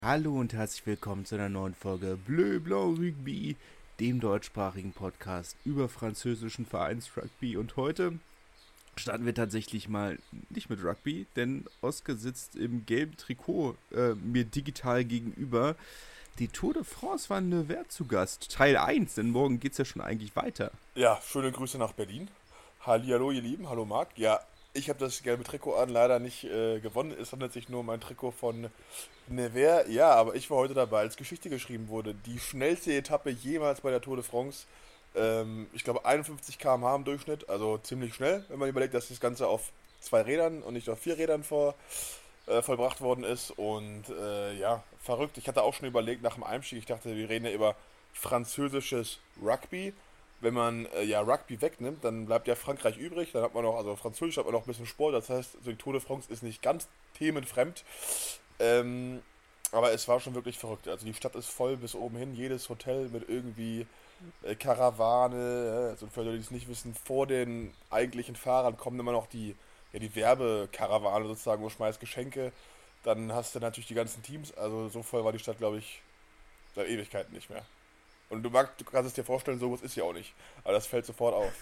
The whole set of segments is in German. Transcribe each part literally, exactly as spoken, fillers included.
Hallo und herzlich willkommen zu einer neuen Folge Bleu Blanc Rugby, dem deutschsprachigen Podcast über französischen Vereinsrugby. Und heute starten wir tatsächlich mal nicht mit Rugby, denn Oskar sitzt im gelben Trikot äh, mir digital gegenüber. Die Tour de France war eine Wert zu Gast, Teil eins, denn morgen geht es ja schon eigentlich weiter. Ja, schöne Grüße nach Berlin. Hallihallo, ihr Lieben. Hallo, Marc. Ja, ich habe das gelbe Trikot an leider nicht äh, gewonnen. Es handelt sich nur um ein Trikot von Nevers. Ja, aber ich war heute dabei, als Geschichte geschrieben wurde. Die schnellste Etappe jemals bei der Tour de France. Ähm, ich glaube einundfünfzig Kilometer pro Stunde im Durchschnitt. Also ziemlich schnell, wenn man überlegt, dass das Ganze auf zwei Rädern und nicht auf vier Rädern vor, äh, vollbracht worden ist. Und äh, ja, verrückt. Ich hatte auch schon überlegt nach dem Einstieg. Ich dachte, wir reden ja über französisches Rugby. Wenn man äh, ja Rugby wegnimmt, dann bleibt ja Frankreich übrig. Dann hat man noch, also Französisch hat man noch ein bisschen Sport. Das heißt, so die Tour de France ist nicht ganz themenfremd. Ähm, aber es war schon wirklich verrückt. Also die Stadt ist voll bis oben hin. Jedes Hotel mit irgendwie äh, Karawane. Also für die, die es nicht wissen, vor den eigentlichen Fahrern kommen immer noch die, ja, die Werbekarawane sozusagen, wo schmeißt Geschenke. Dann hast du natürlich die ganzen Teams. Also so voll war die Stadt, glaube ich, seit Ewigkeiten nicht mehr. Und du, magst, du kannst es dir vorstellen, sowas ist ja auch nicht. Aber das fällt sofort auf.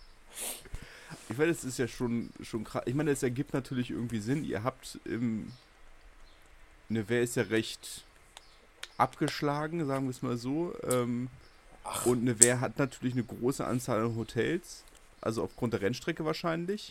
Ich meine, das ist ja schon, schon krass. Ich meine, es ergibt natürlich irgendwie Sinn. Ihr habt im Nevers ist ja recht abgeschlagen, sagen wir es mal so. Ähm, Ach, Und Nevers hat natürlich eine große Anzahl an Hotels, also aufgrund der Rennstrecke wahrscheinlich.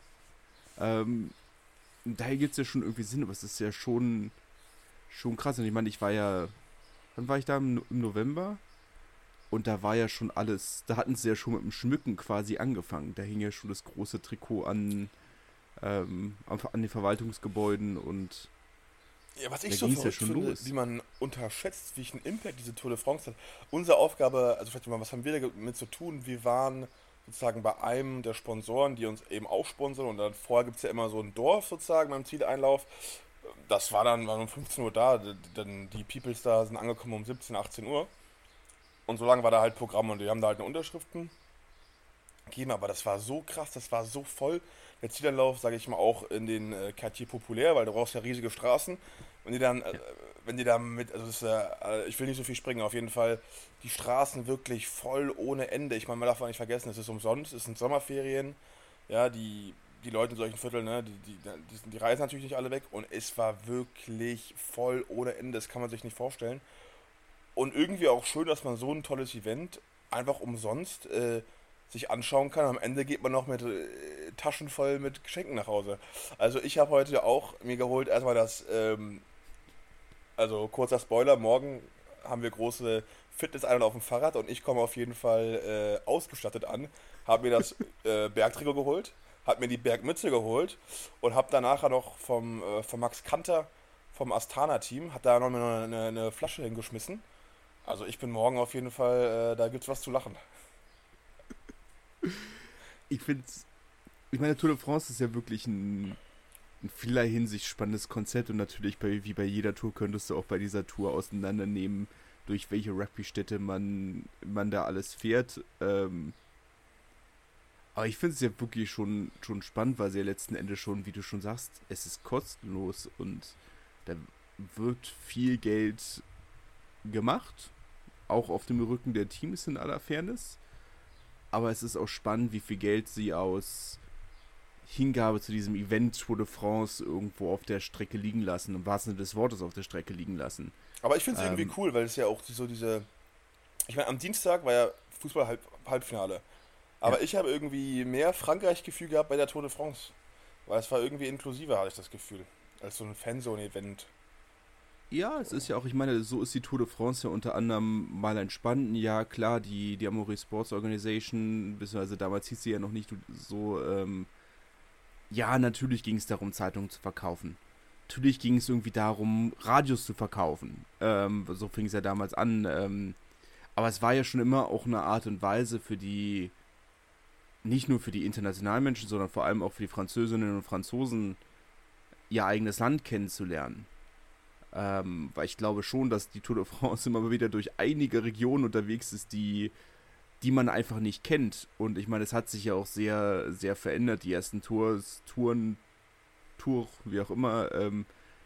Ähm, daher gibt es ja schon irgendwie Sinn, aber es ist ja schon, schon krass. Und ich meine, ich war ja, wann war ich da? Im, No- im November? Und da war ja schon alles, da hatten sie ja schon mit dem Schmücken quasi angefangen. Da hing ja schon das große Trikot an, ähm, an, an den Verwaltungsgebäuden und ja, was ich da so ging es ja verrückt schon finde, wie los. man unterschätzt, welchen Impact diese Tour de France hat. Unsere Aufgabe, also vielleicht mal, was haben wir damit zu tun? Wir waren sozusagen bei einem der Sponsoren, die uns eben auch sponsern. Und dann vorher gibt es ja immer so ein Dorf sozusagen beim Zieleinlauf. Das war dann, waren um fünfzehn Uhr da. Dann die Peoples da sind angekommen um siebzehn, achtzehn Uhr. Und so lange war da halt Programm und die haben da halt eine Unterschriften geben, aber das war so krass, das war so voll. Der Zielanlauf, sage ich mal, auch in den äh, Quartier populär, weil du brauchst ja riesige Straßen. Wenn die dann, äh, Ja. wenn die da mit, also das ist, äh, ich will nicht so viel springen, auf jeden Fall die Straßen wirklich voll ohne Ende. Ich meine, man darf auch nicht vergessen, es ist umsonst, es sind Sommerferien, ja, die, die Leute in solchen Vierteln, ne, die, die, die, die reisen natürlich nicht alle weg und es war wirklich voll ohne Ende, das kann man sich nicht vorstellen. Und irgendwie auch schön, dass man so ein tolles Event einfach umsonst äh, sich anschauen kann. Am Ende geht man noch mit äh, Taschen voll mit Geschenken nach Hause. Also ich habe heute auch mir geholt erstmal das, ähm, also kurzer Spoiler, morgen haben wir große Fitnesseinheiten auf dem Fahrrad und ich komme auf jeden Fall äh, ausgestattet an. Habe mir das äh, Bergtrikot geholt, habe mir die Bergmütze geholt und habe danach noch vom, äh, vom Max Kanter vom Astana-Team, hat da noch eine, eine, eine Flasche hingeschmissen. Also ich bin morgen auf jeden Fall, äh, da gibt's was zu lachen. Ich finde, ich meine, Tour de France ist ja wirklich ein in vieler Hinsicht spannendes Konzept und natürlich bei, wie bei jeder Tour könntest du auch bei dieser Tour auseinandernehmen, durch welche Rugby-Städte man, man da alles fährt. Ähm, aber ich finde es ja wirklich schon, schon spannend, weil sie ja letzten Endes schon, wie du schon sagst, es ist kostenlos und da wird viel Geld gemacht, auch auf dem Rücken der Teams in aller Fairness. Aber es ist auch spannend, wie viel Geld sie aus Hingabe zu diesem Event Tour de France irgendwo auf der Strecke liegen lassen, im wahrsten Sinne des Wortes auf der Strecke liegen lassen. Aber ich finde es irgendwie Ähm, cool, weil es ja auch so diese. Ich meine, am Dienstag war ja Fußball-Halbfinale. ja. Aber ich habe irgendwie mehr Frankreich-Gefühl gehabt bei der Tour de France. Weil es war irgendwie inklusiver, hatte ich das Gefühl. Als so ein Fanzone-Event. Ja, es ist ja auch, ich meine, so ist die Tour de France ja unter anderem mal entstanden. Ja, klar, die, die Amaury Sports Organization, beziehungsweise damals hieß sie ja noch nicht so, ähm, ja, natürlich ging es darum, Zeitungen zu verkaufen. Natürlich ging es irgendwie darum, Radios zu verkaufen. Ähm, so fing es ja damals an. Ähm, aber es war ja schon immer auch eine Art und Weise für die, nicht nur für die internationalen Menschen, sondern vor allem auch für die Französinnen und Franzosen, ihr eigenes Land kennenzulernen. Ähm, weil ich glaube schon, dass die Tour de France immer wieder durch einige Regionen unterwegs ist, die, die man einfach nicht kennt. Und ich meine, es hat sich ja auch sehr, sehr verändert. Die ersten Tours, Touren, Tour, wie auch immer, ähm,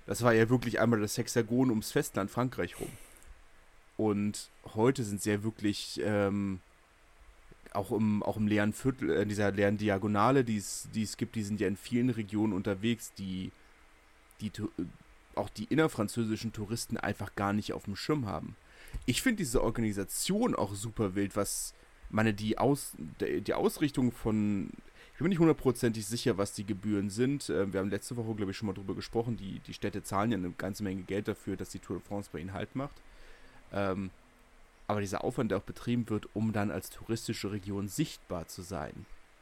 Das war ja wirklich einmal das Hexagon ums Festland Frankreich rum. Und heute sind sie ja wirklich ähm, auch im, auch im leeren Viertel, in dieser leeren Diagonale, die es gibt, die sind ja in vielen Regionen unterwegs, die, die auch die innerfranzösischen Touristen einfach gar nicht auf dem Schirm haben. Ich finde diese Organisation auch super wild, was meine, die, Aus, die Ausrichtung von, ich bin mir nicht hundertprozentig sicher, was die Gebühren sind. Wir haben letzte Woche, glaube ich, schon mal drüber gesprochen, die, die Städte zahlen ja eine ganze Menge Geld dafür, dass die Tour de France bei ihnen Halt macht. Ähm, aber dieser Aufwand, der auch betrieben wird, um dann als touristische Region sichtbar zu sein.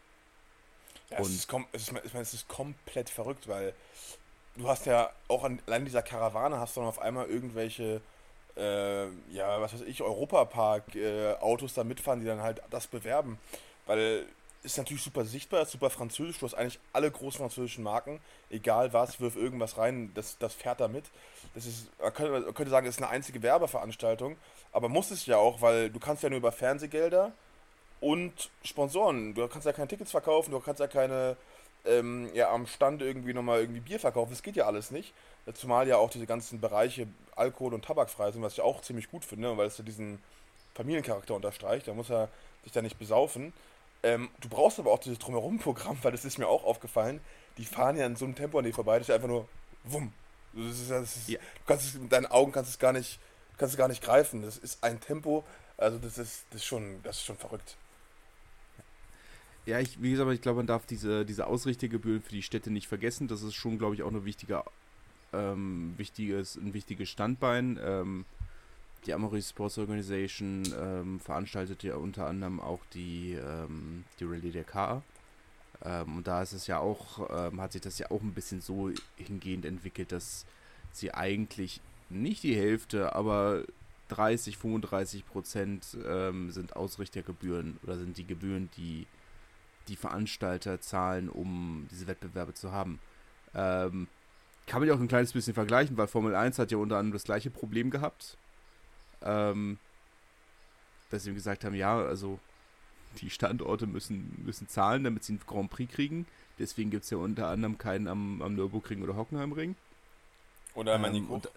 Ja, es, ist kom- es, ist, ich meine, es ist komplett verrückt, weil du hast ja auch an, allein dieser Karawane hast du dann auf einmal irgendwelche, äh, ja, was weiß ich, Europapark-Autos äh, da mitfahren, die dann halt das bewerben. Weil es ist natürlich super sichtbar, ist super französisch, du hast eigentlich alle großen französischen Marken, egal was, wirf irgendwas rein, das, das fährt da mit. Das ist, man könnte, man könnte sagen, es ist eine einzige Werbeveranstaltung, aber muss es ja auch, weil du kannst ja nur über Fernsehgelder und Sponsoren, du kannst ja keine Tickets verkaufen, du kannst ja keine, ähm, ja, am Stand irgendwie nochmal irgendwie Bier verkaufen, das geht ja alles nicht. Zumal ja auch diese ganzen Bereiche Alkohol- und Tabakfrei sind, was ich auch ziemlich gut finde, weil es ja diesen Familiencharakter unterstreicht, da muss er sich da nicht besaufen. Ähm, du brauchst aber auch dieses Drumherum-Programm, weil das ist mir auch aufgefallen, die fahren ja in so einem Tempo an dir vorbei, das ist ja einfach nur wumm. Das ist, das ist, Ja. Du kannst es mit deinen Augen kannst es gar nicht, kannst es gar nicht greifen. Das ist ein Tempo, also das ist, das ist schon, das ist schon verrückt. Ja, ich, wie gesagt, ich glaube, man darf diese, diese Ausrichtergebühren für die Städte nicht vergessen. Das ist schon, glaube ich, auch eine wichtige, ähm, wichtiges, ein wichtiges Standbein. Ähm, die Amaury Sports Organization ähm, veranstaltet ja unter anderem auch die, ähm, die Rallye Dakar. Ähm, und da ist es ja auch, ähm, hat sich das ja auch ein bisschen so hingehend entwickelt, dass sie eigentlich nicht die Hälfte, aber dreißig, fünfunddreißig Prozent ähm, sind Ausrichtergebühren oder sind die Gebühren, die die Veranstalter zahlen, um diese Wettbewerbe zu haben. Ähm, kann man ja auch ein kleines bisschen vergleichen, weil Formel eins hat ja unter anderem das gleiche Problem gehabt. Ähm, dass sie gesagt haben, ja, also die Standorte müssen, müssen zahlen, damit sie einen Grand Prix kriegen. Deswegen gibt es ja unter anderem keinen am, am Nürburgring oder Hockenheimring. Oder Ähm, Manico, und,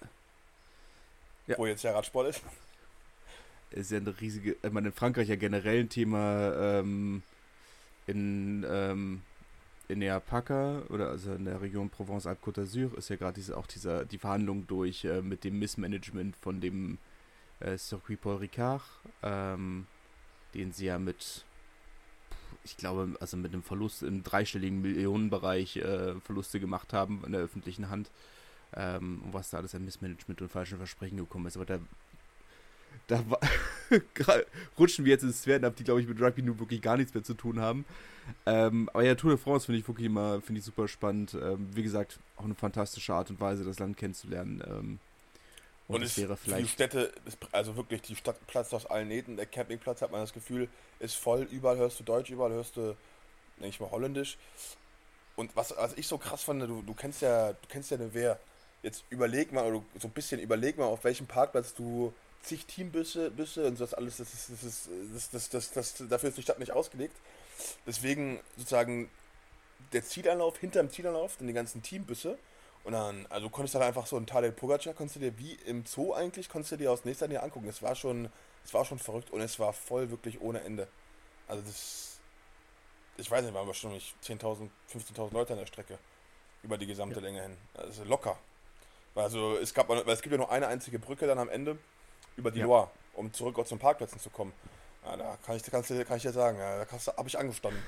ja. wo jetzt der Radsport ist. Ist ja eine riesige, ich meine, in Frankreich ja generell ein Thema, ähm, in, ähm, in der P A C A oder also in der Region Provence-Alpes-Côte d'Azur ist ja gerade diese, auch dieser, die Verhandlung durch äh, mit dem Missmanagement von dem äh, Circuit Paul Ricard, ähm, den sie ja mit, ich glaube, also mit einem Verlust im dreistelligen Millionenbereich äh, Verluste gemacht haben in der öffentlichen Hand, ähm, und was da alles an Missmanagement und falschen Versprechen gekommen ist. Aber da Da war, rutschen wir jetzt ins Sphären ab, die, glaube ich, mit Rugby nun wirklich gar nichts mehr zu tun haben. Ähm, aber ja, Tour de France finde ich wirklich immer, finde ich super spannend. Ähm, wie gesagt, auch eine fantastische Art und Weise, das Land kennenzulernen. Ähm, und, Und es es wäre für die vielleicht. Städte, ist, also wirklich, die Stadt platzt aus allen Nähten. Der Campingplatz, hat man das Gefühl, ist voll. Überall hörst du Deutsch, überall hörst du, denke ich mal, Holländisch. Und was, was ich so krass fand, du, du kennst ja, du kennst ja eine Wehr. Jetzt überleg mal, oder so ein bisschen überleg mal, auf welchem Parkplatz du zig Teambusse Busse und das alles, das ist, das ist, das, das, das, das, dafür ist die Stadt nicht ausgelegt. Deswegen sozusagen der Zielanlauf, hinterm Zielanlauf, dann die ganzen Teambusse. Und dann, also konntest du dann einfach so einen Tadej Pogacar, konntest du dir wie im Zoo eigentlich, konntest du dir aus nächster Nähe angucken. Es war schon, es war schon verrückt und es war voll wirklich ohne Ende. Also das, ich weiß nicht, waren wahrscheinlich zehntausend, fünfzehntausend Leute an der Strecke. Über die gesamte Ja. Länge hin. Also locker. Also es gab, weil es gibt ja nur eine einzige Brücke dann am Ende über die Ja. Loire, um zurück auch zum Parkplätzen zu kommen. Ja, da kann ich, kannst, du- kann ich dir sagen, ja, da habe ich angestanden.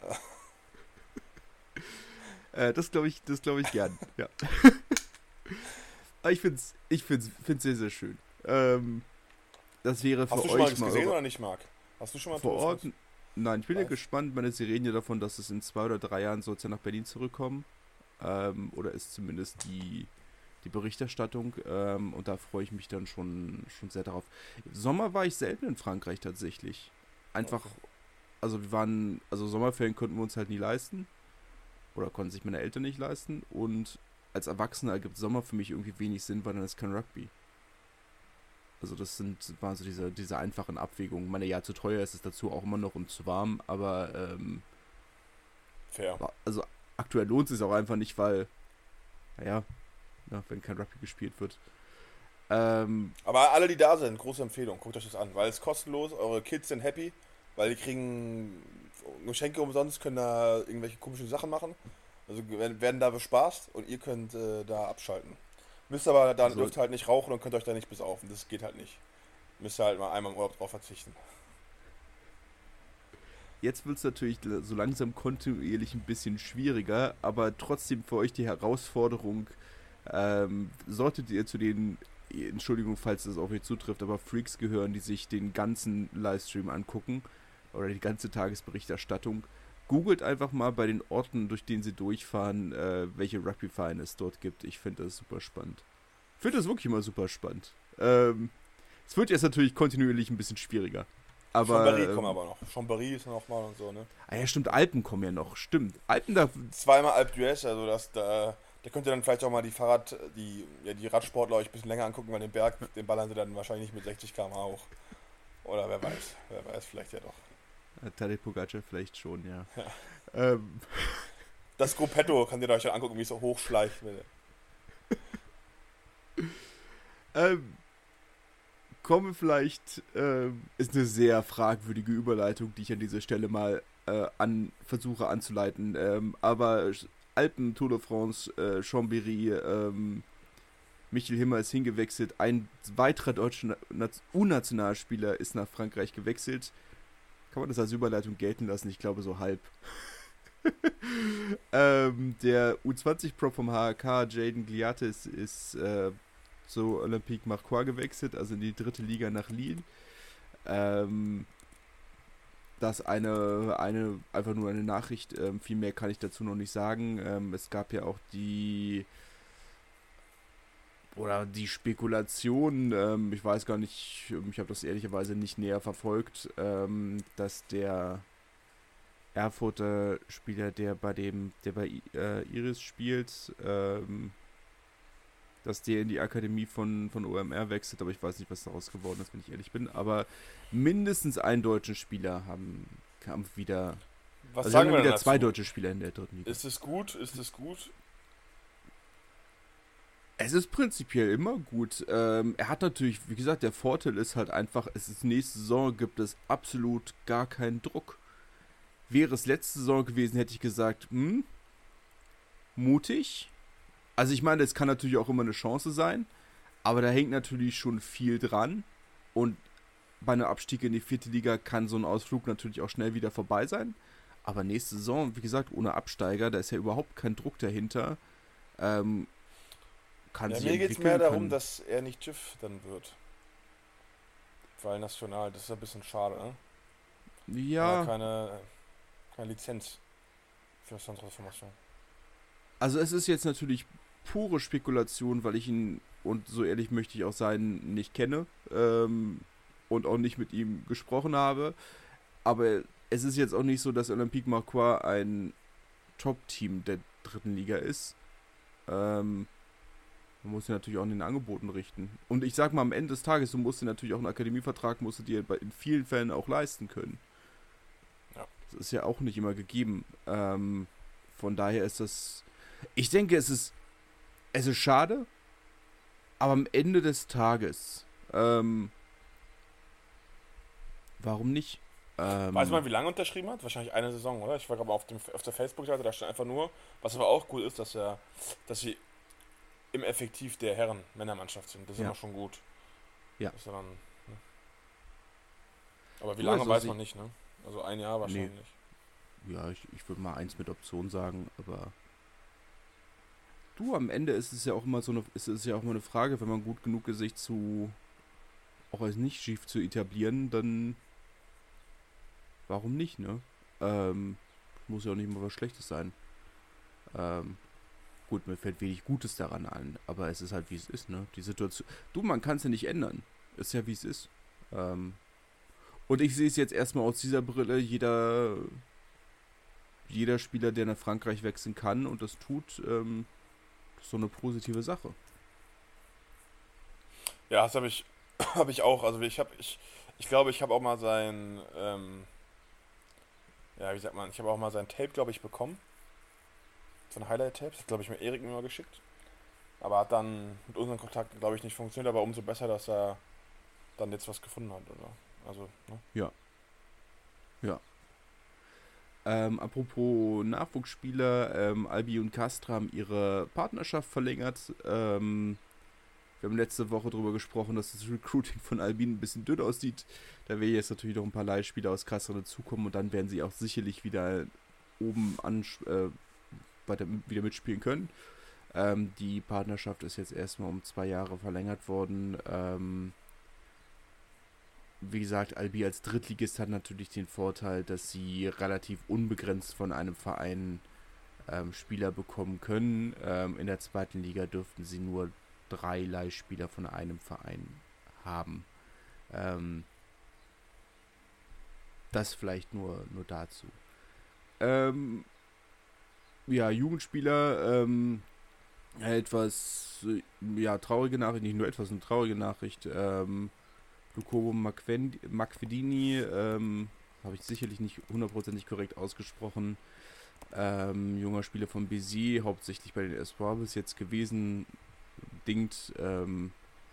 Äh, das glaube ich, das glaube ich gern. Ja. Aber ich finde es ich find's, find's sehr, sehr schön. Ähm, das wäre für Hast du schon mal euch das mal gesehen eure, oder nicht, Marc? Hast du schon mal vor Tour de Ort. France? Nein, ich bin ja Was? gespannt. Meine Sie reden ja davon, dass es in zwei oder drei Jahren soll es ja nach Berlin zurückkommen. Ähm, oder ist zumindest die, die Berichterstattung. Ähm, und da freue ich mich dann schon, schon sehr darauf. Im Sommer war ich selten in Frankreich tatsächlich. Einfach, Okay. also wir waren, also Sommerferien konnten wir uns halt nie leisten. Oder konnten sich meine Eltern nicht leisten. Und als Erwachsener ergibt Sommer für mich irgendwie wenig Sinn, weil dann ist kein Rugby. Also das sind, waren so diese, diese einfachen Abwägungen. Ich meine, ja, zu teuer ist es dazu auch immer noch und zu warm, aber ähm, Fair. also aktuell lohnt es sich auch einfach nicht, weil, naja, ne, wenn kein Rugby gespielt wird. Ähm, Aber alle, die da sind, große Empfehlung, guckt euch das an, weil es ist kostenlos, eure Kids sind happy, weil die kriegen Geschenke umsonst, können da irgendwelche komischen Sachen machen. Also werden, werden da bespaßt und ihr könnt äh, da abschalten. Müsst aber dann so, dürft halt nicht rauchen und könnt euch da nicht besaufen. Das geht halt nicht. Müsst ihr halt mal einmal im Urlaub drauf verzichten. jetzt wird es natürlich so langsam kontinuierlich ein bisschen schwieriger, aber trotzdem für euch die Herausforderung, ähm, solltet ihr zu den, Entschuldigung, falls das auf euch zutrifft, aber Freaks gehören, die sich den ganzen Livestream angucken oder die ganze Tagesberichterstattung, googelt einfach mal bei den Orten, durch den sie durchfahren, äh, welche Rugby-Vereine es dort gibt. Ich finde das super spannend. Ich finde das wirklich immer super spannend. Ähm, es wird jetzt natürlich kontinuierlich ein bisschen schwieriger. Aber, Chambéry ähm, kommen aber noch. Chambéry ist noch mal und so, ne? Ah ja, stimmt, Alpen kommen ja noch. Stimmt. Alpen da. Zweimal Alpe d'Huez, also das, da, da könnt ihr dann vielleicht auch mal die Fahrrad, die, ja, die Radsportler euch ein bisschen länger angucken, weil den Berg, den ballern sie dann wahrscheinlich nicht mit sechzig Kilometer pro Stunde hoch. Oder wer weiß, wer weiß, vielleicht ja doch. Tadej Pogacar vielleicht schon, ja. Ja. Ähm, Das Gruppetto könnt ihr euch dann angucken, wie es so hochschleicht. ähm, kommen wir vielleicht, ähm, ist eine sehr fragwürdige Überleitung, die ich an dieser Stelle mal äh, an, versuche anzuleiten. Ähm, aber Alpen, Tour de France, äh, Chambéry, ähm, Michel Himmer ist hingewechselt. Ein weiterer deutscher U-Nationalspieler ist nach Frankreich gewechselt. Kann man das als Überleitung gelten lassen? Ich glaube so halb. ähm, der U zwanzig Prop vom H A K, Jaden Gliatis, ist äh, zu Olympique Marcois gewechselt, also in die dritte Liga nach Lille. Ähm, das eine, eine, einfach nur eine Nachricht, ähm, viel mehr kann ich dazu noch nicht sagen. Ähm, es gab ja auch die oder die Spekulation, ähm, ich weiß gar nicht, ich habe das ehrlicherweise nicht näher verfolgt, ähm, dass der Erfurter Spieler, der bei dem, der bei äh, Iris spielt, ähm, dass der in die Akademie von, von O M R wechselt, aber ich weiß nicht, was daraus geworden ist, wenn ich ehrlich bin. Aber mindestens einen deutschen Spieler haben, haben wieder. Was also sagen haben wir denn wieder dazu? zwei deutsche Spieler in der dritten Liga. Ist es gut? Ist es gut? Es ist prinzipiell immer gut. Ähm, er hat natürlich, wie gesagt, der Vorteil ist halt einfach, es ist nächste Saison, gibt es absolut gar keinen Druck. Wäre es letzte Saison gewesen, hätte ich gesagt, hm, mutig. Also ich meine, es kann natürlich auch immer eine Chance sein, aber da hängt natürlich schon viel dran. Und bei einem Abstieg in die vierte Liga kann so ein Ausflug natürlich auch schnell wieder vorbei sein. Aber nächste Saison, wie gesagt, ohne Absteiger, da ist ja überhaupt kein Druck dahinter. Ähm, kann Ja, sich mir geht es entwickeln, mehr darum, kann- dass er nicht TÜV dann wird. Weil national, das ist ein bisschen schade, ne? Ja, Ja. Keine, keine Lizenz für Transformation. also es ist jetzt natürlich pure Spekulation, weil ich ihn, und so ehrlich möchte ich auch sein, nicht kenne ähm, und auch nicht mit ihm gesprochen habe. Aber es ist jetzt auch nicht so, dass Olympique Marcois ein Top-Team der dritten Liga ist. Ähm, man muss ja natürlich auch an den Angeboten richten. Und ich sag mal, am Ende des Tages, du musst dir natürlich auch einen Akademievertrag, musst du dir bei- in vielen Fällen auch leisten können. Ja. Das ist ja auch nicht immer gegeben. Ähm, von daher ist das, ich denke, es ist, es ist schade, aber am Ende des Tages, ähm, warum nicht? Ähm, Weiß man, wie lange unterschrieben hat? Wahrscheinlich eine Saison, oder? Ich war gerade auf, dem, auf der Facebook-Seite, da stand einfach nur, was aber auch gut ist, dass er, dass sie im Effektiv der Herren Männermannschaft sind. Das ist Ja. immer schon gut. Ja. Ist ja dann, ne? Aber wie Du, lange also weiß sie- man nicht, ne? Also ein Jahr wahrscheinlich. Ja, ich, ich würde mal eins mit Option sagen, aber du, am Ende ist es ja auch immer so eine, ist es ja auch immer eine Frage, wenn man gut genug ist, sich zu auch als nicht schief zu etablieren, dann warum nicht, ne? Ähm, muss ja auch nicht mal was Schlechtes sein. Ähm, gut, mir fällt wenig Gutes daran an, aber es ist halt wie es ist, ne? Die Situation. Du, man kann es ja nicht ändern. Ist ja wie es ist. Ähm, und ich sehe es jetzt erstmal aus dieser Brille, jeder jeder Spieler, der nach Frankreich wechseln kann und das tut, ähm, das ist so eine positive Sache. Ja, das habe ich, habe ich auch. Also ich habe, ich, ich glaube, ich habe auch mal sein, ähm, ja, wie sagt man, ich habe auch mal sein Tape, glaube ich, bekommen. So ein Highlight-Tape. Das hat, glaube ich, mir Erik mir mal geschickt. Aber hat dann mit unseren Kontakten, glaube ich, nicht funktioniert, aber umso besser, dass er dann jetzt was gefunden hat, oder? Also, ne? Ja, ja. Ähm, apropos Nachwuchsspieler, ähm, Albi und Castra haben ihre Partnerschaft verlängert. Ähm, wir haben letzte Woche darüber gesprochen, dass das Recruiting von Albi ein bisschen dünn aussieht. Da werden jetzt natürlich noch ein paar Leihspieler aus Castra dazukommen und dann werden sie auch sicherlich wieder oben an, äh, weiter, wieder mitspielen können. Ähm, die Partnerschaft ist jetzt erstmal um zwei Jahre verlängert worden. Ähm, wie gesagt, Albi als Drittligist hat natürlich den Vorteil, dass sie relativ unbegrenzt von einem Verein ähm, Spieler bekommen können. Ähm, in der zweiten Liga dürften sie nur drei Leihspieler von einem Verein haben. Ähm, das vielleicht nur, nur dazu. Ähm, ja, Jugendspieler, ähm, etwas, ja, traurige Nachricht, nicht nur etwas, eine traurige Nachricht. Ähm, Lukovo Macvedini, ähm, habe ich sicherlich nicht hundertprozentig korrekt ausgesprochen. Ähm, junger Spieler von Béziers, hauptsächlich bei den Espoir bis jetzt gewesen, dingt, ähm,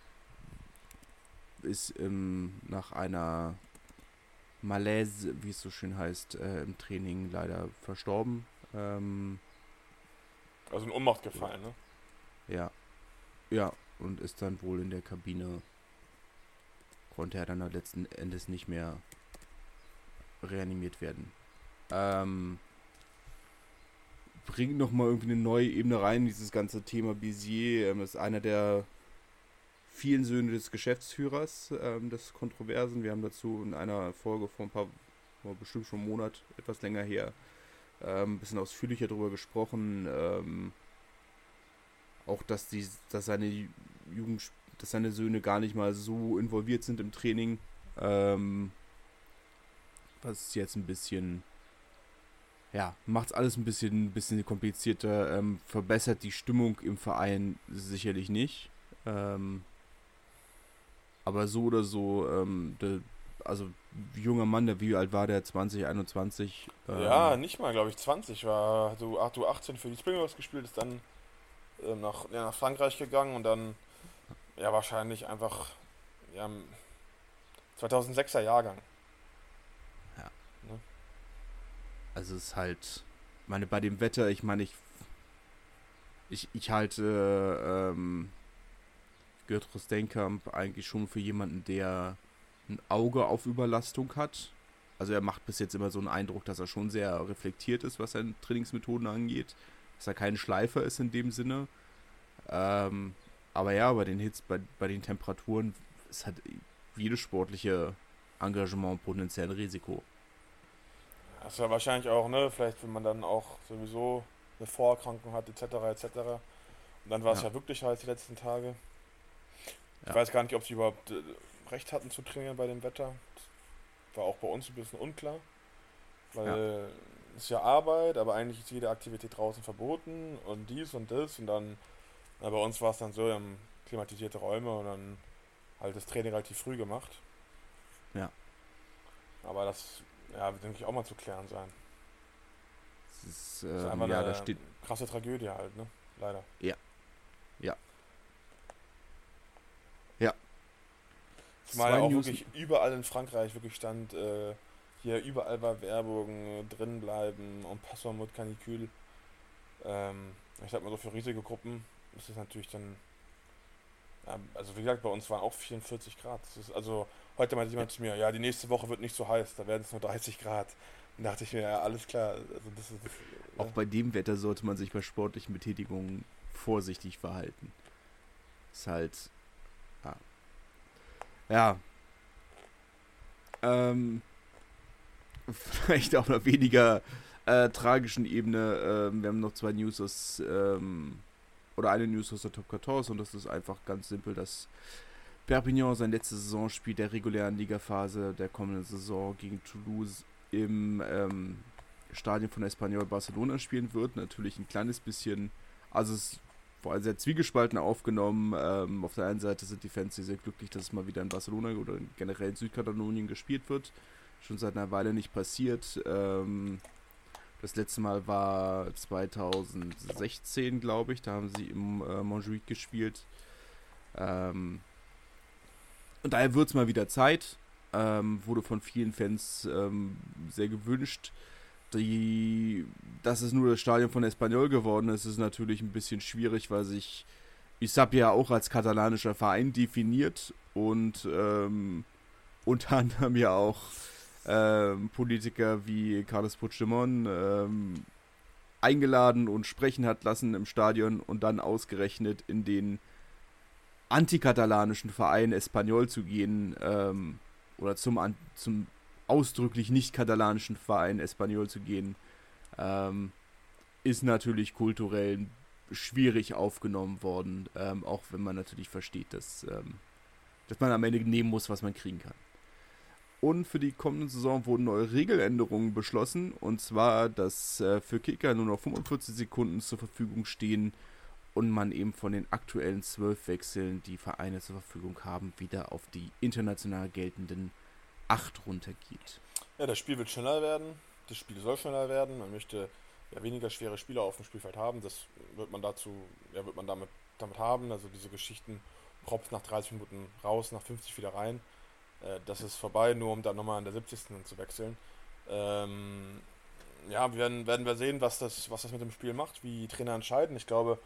ist ähm, nach einer Malaise, wie es so schön heißt, äh, im Training leider verstorben. Ähm, Also in Ohnmacht gefallen, ne? ja, ja, und ist dann wohl in der Kabine, konnte er dann letzten Endes nicht mehr reanimiert werden. Ähm, bringt nochmal irgendwie eine neue Ebene rein, dieses ganze Thema Béziers. Ähm, ist einer der vielen Söhne des Geschäftsführers, ähm, des Kontroversen. Wir haben dazu in einer Folge vor ein paar, vor bestimmt schon einen Monat, etwas länger her, ähm, ein bisschen ausführlicher darüber gesprochen. Ähm, auch, dass, die, dass seine Jugend, dass seine Söhne gar nicht mal so involviert sind im Training. Ähm, was jetzt ein bisschen, ja, macht es alles ein bisschen, ein bisschen komplizierter, ähm, verbessert die Stimmung im Verein sicherlich nicht. Ähm, aber so oder so, ähm, de, also junger Mann, der wie alt war der? zwanzig, einundzwanzig? Ja, Ähm, nicht mal, glaube ich, zwanzig war so, ach du achtzehn für die Springboks gespielt, ist dann ähm, nach, ja, nach Frankreich gegangen und dann ja wahrscheinlich einfach ja, zweitausendsechser Jahrgang. ja, Ne? also es ist halt, meine, bei dem Wetter, ich meine, ich, ich, ich halte ähm, Gerd Rostenkamp eigentlich schon für jemanden, der ein Auge auf Überlastung hat. Also er macht bis jetzt immer so einen Eindruck, dass er schon sehr reflektiert ist, was seine Trainingsmethoden angeht. Dass er kein Schleifer ist in dem Sinne. Ähm, aber ja, bei den Hits, bei, bei den Temperaturen ist halt jedes sportliche Engagement potenziell ein Risiko. Das ist ja wahrscheinlich auch, ne, vielleicht wenn man dann auch sowieso eine Vorerkrankung hat, et cetera et cetera. Und dann war es Ja, ja wirklich heiß die letzten Tage. Ich ja, weiß gar nicht, ob sie überhaupt äh, recht hatten zu trainieren bei dem Wetter. War auch bei uns ein bisschen unklar, ja, weil es ist ja Arbeit, aber eigentlich ist jede Aktivität draußen verboten und dies und das und dann, na, bei uns war es dann so, wir haben klimatisierte Räume und dann halt das Training relativ früh gemacht. ja. Aber das, ja, wird denke ich auch mal zu klären sein. Das ist, Das ist ähm, einfach ja, da eine steht, krasse Tragödie halt, ne? Leider. ja, ja, ja. Zumal ja Zwei auch News, wirklich überall in Frankreich wirklich stand, äh, hier überall war Werbung, äh, drin bleiben und Passwort mit Canicule. Ähm, ich sag mal so für riesige Gruppen ist es natürlich dann, ja, also wie gesagt, bei uns waren auch vierundvierzig Grad. Das ist, also heute meinte ja, jemand zu mir, ja, die nächste Woche wird nicht so heiß, da werden es nur dreißig Grad. Dann dachte ich mir, ja, alles klar. Also das ist, das, auch ja. bei dem Wetter sollte man sich bei sportlichen Betätigungen vorsichtig verhalten. Ist halt, ja, ja, ähm, vielleicht auf einer weniger äh, tragischen Ebene. Ähm, wir haben noch zwei News aus, ähm, oder eine News aus der Top vierzehn und das ist einfach ganz simpel, dass Perpignan sein letztes Saisonspiel der regulären Ligaphase der kommenden Saison gegen Toulouse im ähm, Stadion von Espanyol Barcelona spielen wird. Natürlich ein kleines bisschen, also es war sehr zwiegespalten aufgenommen. Ähm, auf der einen Seite sind die Fans sehr, sehr glücklich, dass es mal wieder in Barcelona oder generell in Südkatalonien gespielt wird. Schon seit einer Weile nicht passiert. Ähm, Das letzte Mal war zwanzig sechzehn, glaube ich. Da haben sie im äh, Montjuic gespielt. Ähm, und daher wird es mal wieder Zeit. Ähm, wurde von vielen Fans ähm, sehr gewünscht. Die, dass es nur das Stadion von Espanyol geworden ist, ist natürlich ein bisschen schwierig, weil sich I S A P ja auch als katalanischer Verein definiert und ähm, unter anderem ja auch ähm, Politiker wie Carles Puigdemont ähm, eingeladen und sprechen hat lassen im Stadion und dann ausgerechnet in den antikatalanischen Verein Espanyol zu gehen ähm, oder zum, zum ausdrücklich nicht katalanischen Verein Espanyol zu gehen, ähm, ist natürlich kulturell schwierig aufgenommen worden, ähm, auch wenn man natürlich versteht, dass, ähm, dass man am Ende nehmen muss, was man kriegen kann. Und für die kommende Saison wurden neue Regeländerungen beschlossen, und zwar, dass äh, für Kicker nur noch fünfundvierzig Sekunden zur Verfügung stehen und man eben von den aktuellen zwölf Wechseln, die Vereine zur Verfügung haben, wieder auf die international geltenden acht runtergeht. Ja, das Spiel wird schneller werden, das Spiel soll schneller werden, man möchte ja weniger schwere Spieler auf dem Spielfeld haben, das wird man dazu, ja, wird man damit, damit haben, also diese Geschichten, Props nach dreißig Minuten raus, nach fünfzig wieder rein, äh, das ist vorbei, nur um dann nochmal an der siebzigsten zu wechseln. Ähm, ja, wir werden, werden wir sehen, was das, was das mit dem Spiel macht, wie die Trainer entscheiden. Ich glaube,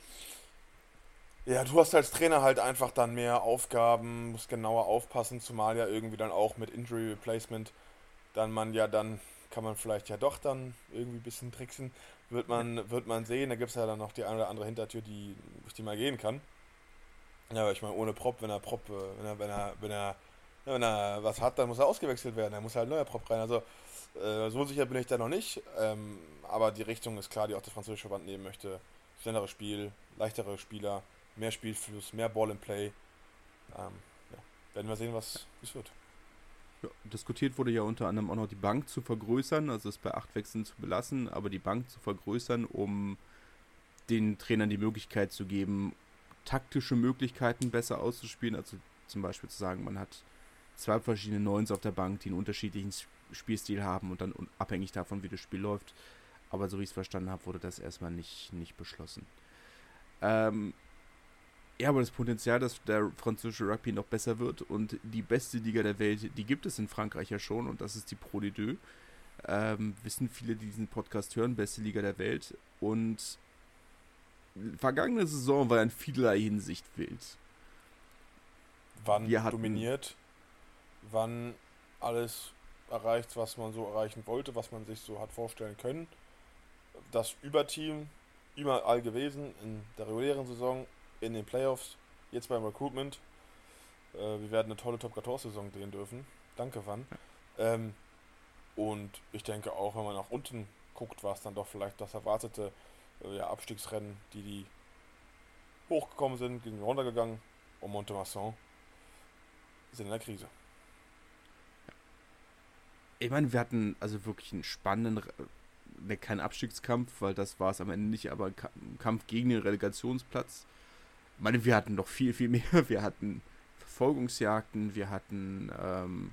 ja, du hast als Trainer halt einfach dann mehr Aufgaben, musst genauer aufpassen, zumal ja irgendwie dann auch mit Injury Replacement dann man ja dann, kann man vielleicht ja doch dann irgendwie ein bisschen tricksen, wird man, wird man sehen, da gibt es ja dann noch die eine oder andere Hintertür, die, durch die man gehen kann. Ja, aber ich meine, ohne Prop, wenn er Prop, äh, wenn er, wenn er, wenn er, ja, wenn er was hat, dann muss er ausgewechselt werden, dann muss halt ein neuer Prop rein, also äh, so sicher bin ich da noch nicht, ähm, aber die Richtung ist klar, die auch der französische Verband nehmen möchte, schnelleres Spiel, leichtere Spieler, mehr Spielfluss, mehr Ball in Play. Ähm, ja. Werden wir sehen, was es wird. Ja, diskutiert wurde ja unter anderem auch noch die Bank zu vergrößern, also es bei acht Wechseln zu belassen, aber die Bank zu vergrößern, um den Trainern die Möglichkeit zu geben, taktische Möglichkeiten besser auszuspielen. Also zum Beispiel zu sagen, man hat zwei verschiedene Neuns auf der Bank, die einen unterschiedlichen Spielstil haben und dann abhängig davon, wie das Spiel läuft. Aber so wie ich es verstanden habe, wurde das erstmal nicht, nicht beschlossen. Ähm, Ja, aber das Potenzial, dass der französische Rugby noch besser wird und die beste Liga der Welt, die gibt es in Frankreich ja schon, und das ist die Pro D zwei. Ähm, wissen viele, die diesen Podcast hören, beste Liga der Welt. Und vergangene Saison war in vielerlei Hinsicht wild. Wann Wir hatten, dominiert, wann alles erreicht, was man so erreichen wollte, was man sich so hat vorstellen können. Das Überteam überall gewesen in der regulären Saison, in den Playoffs, jetzt beim Recruitment. Äh, wir werden eine tolle Top vierzehn-Saison drehen dürfen. Danke, Van. Ähm, und ich denke auch, wenn man nach unten guckt, war es dann doch vielleicht das erwartete äh, ja, Abstiegsrennen, die die hochgekommen sind, sind runtergegangen, und Mont-de-Marsan sind in der Krise. Ich meine, wir hatten also wirklich einen spannenden, ne, kein Abstiegskampf, weil das war es am Ende nicht, aber ein Kampf gegen den Relegationsplatz. Ich meine, wir hatten noch viel, viel mehr. Wir hatten Verfolgungsjagden, wir hatten ähm,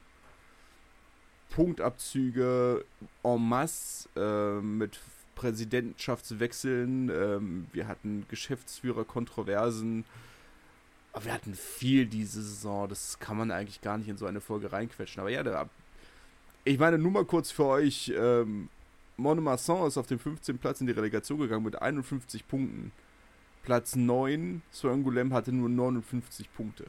Punktabzüge en masse äh, mit Präsidentschaftswechseln, ähm, wir hatten Geschäftsführerkontroversen. Aber wir hatten viel diese Saison, das kann man eigentlich gar nicht in so eine Folge reinquetschen. Aber ja, da, ich meine, nur mal kurz für euch, ähm, Mont-de-Marsan ist auf den fünfzehnten Platz in die Relegation gegangen mit einundfünfzig Punkten. Platz neun, Soingulem hatte nur neunundfünfzig Punkte.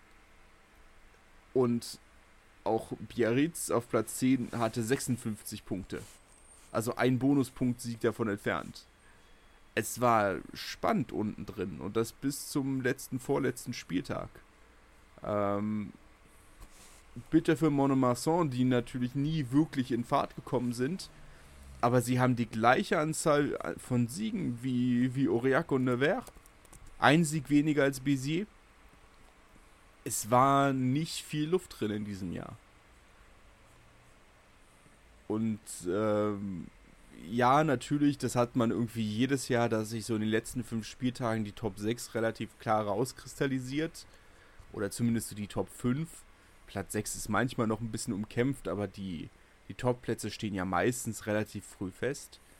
Und auch Biarritz auf Platz zehn hatte sechsundfünfzig Punkte. Also ein Bonuspunkt Sieg davon entfernt. Es war spannend unten drin, und das bis zum letzten, vorletzten Spieltag. Ähm, bitter für Mont-de-Marsan, die natürlich nie wirklich in Fahrt gekommen sind. Aber sie haben die gleiche Anzahl von Siegen wie, wie Aurillac und Nevers. Ein Sieg weniger als Béziers. Es war nicht viel Luft drin in diesem Jahr. Und ähm, ja, natürlich, das hat man irgendwie jedes Jahr, dass sich so in den letzten fünf Spieltagen die Top sechs relativ klar rauskristallisiert. Oder zumindest so die Top fünf. Platz sechs ist manchmal noch ein bisschen umkämpft, aber die... Die Top-Plätze stehen ja meistens relativ früh fest.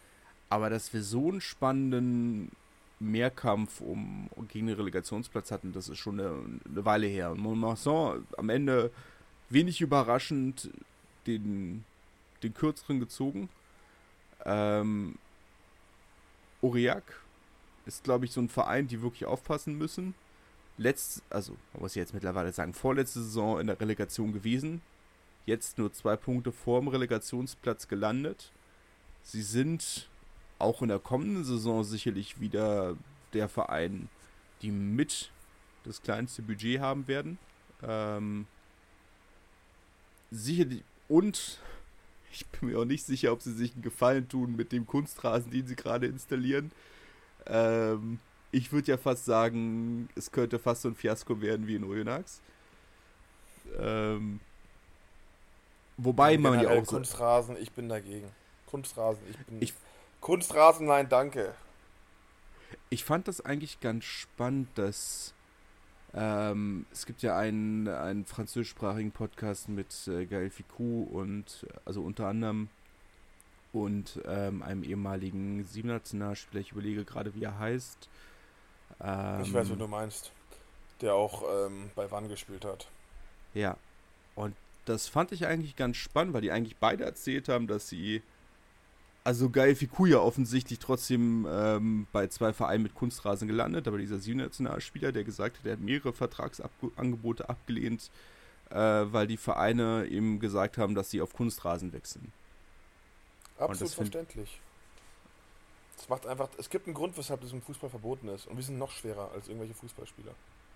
Aber dass wir so einen spannenden Mehrkampf um gegen den Relegationsplatz hatten, das ist schon eine, eine Weile her. Und Montmarsan am Ende wenig überraschend den, den kürzeren gezogen. Ähm, Aurillac ist, glaube ich, so ein Verein, die wirklich aufpassen müssen. Letzt, also man muss jetzt mittlerweile sagen, vorletzte Saison in der Relegation gewesen. Jetzt nur zwei Punkte vor dem Relegationsplatz gelandet. Sie sind auch in der kommenden Saison sicherlich wieder der Verein, die mit das kleinste Budget haben werden. Ähm, sicherlich, und ich bin mir auch nicht sicher, ob sie sich einen Gefallen tun mit dem Kunstrasen, den sie gerade installieren. Ähm, ich würde ja fast sagen, es könnte fast so ein Fiasko werden wie in Oyonnax. Ähm, wobei Ja, man ja generell auch... Kunstrasen, ich bin dagegen. Kunstrasen, ich bin... Ich, Kunstrasen, nein, danke. ich fand das eigentlich ganz spannend, dass ähm, es gibt ja einen, einen französischsprachigen Podcast mit äh, Gaël Ficou und also unter anderem und ähm, einem ehemaligen Sieben-Nationalspieler, ich überlege gerade, wie er heißt. Ähm, Ich weiß, wen du meinst. Der auch ähm, bei Wann gespielt hat. Ja, und das fand ich eigentlich ganz spannend, weil die eigentlich beide erzählt haben, dass sie, also Gaël Ficou ja offensichtlich trotzdem ähm, bei zwei Vereinen mit Kunstrasen gelandet, aber dieser Sieben-Nationalspieler, der gesagt hat, der hat mehrere Vertragsangebote abgelehnt, äh, weil die Vereine ihm gesagt haben, dass sie auf Kunstrasen wechseln. Absolut verständlich. Es macht einfach, es gibt einen Grund, weshalb das im Fußball verboten ist. Und wir sind noch schwerer als irgendwelche Fußballspieler.